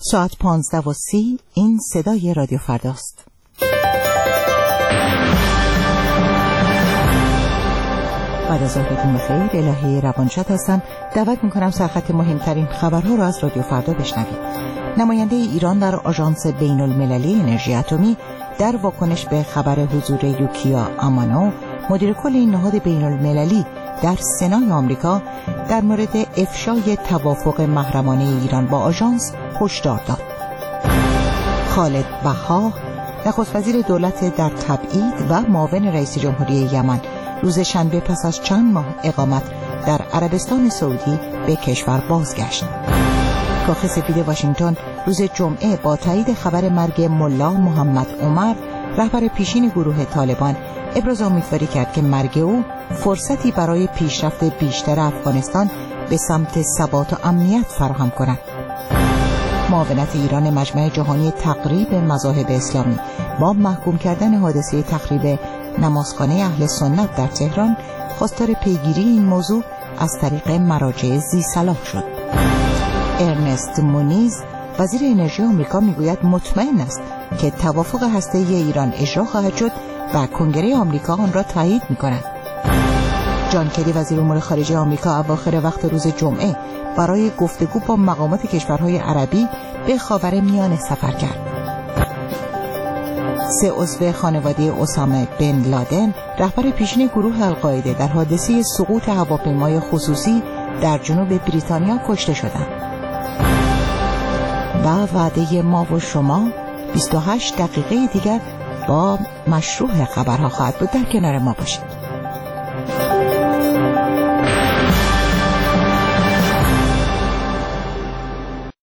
ساعت 15:30 این صدای رادیو فرداست. بعد از ظهرتون بخیر. الهی روانشاد هستم. دعوت میکنم سرخط مهمترین خبرها را از رادیو فردا بشنوید. نماینده ایران در آژانس بین المللی انرژی اتمی در واکنش به خبر حضور یوکیا آمانو، مدیر کل این نهاد بین المللی در سنای آمریکا، در مورد افشای توافق محرمانه ایران با آژانس هشدار داد. خالد بها، نخست وزیر دولت در تبعید و معاون رئیس جمهوری یمن، روز شنبه پس از چند ماه اقامت در عربستان سعودی به کشور بازگشت. کاخ سفید واشنگتن روز جمعه با تایید خبر مرگ ملا محمد عمر، رهبر پیشین گروه طالبان، ابراز امیدواری کرد که مرگ او فرصتی برای پیشرفت بیشتر افغانستان به سمت ثبات و امنیت فراهم کند. معاونت ایران مجمع جهانی تقریب مذاهب اسلامی با محکوم کردن حادثه تخریب نمازخانه اهل سنت در تهران، خواستار پیگیری این موضوع از طریق مراجع ذی‌صلاح شد. ارنست مونیز، وزیر انرژی آمریکا، میگوید مطمئن است که توافق هسته‌ای ایران اجرا خواهد شد و کنگره آمریکا آن را تایید می‌کند. جان کری، وزیر امور خارجه آمریکا، اواخر وقت روز جمعه برای گفتگو با مقامات کشورهای عربی به خاورمیانه سفر کرد. 3 عضو خانواده اسامه بن لادن، رهبر پیشین گروه القاعده، در حادثه سقوط هواپیمای خصوصی در جنوب بریتانیا کشته شدند. و وعده ما و شما 28 دقیقه دیگر با مشروع خبرها خواهد بود. در کنار ما باشید.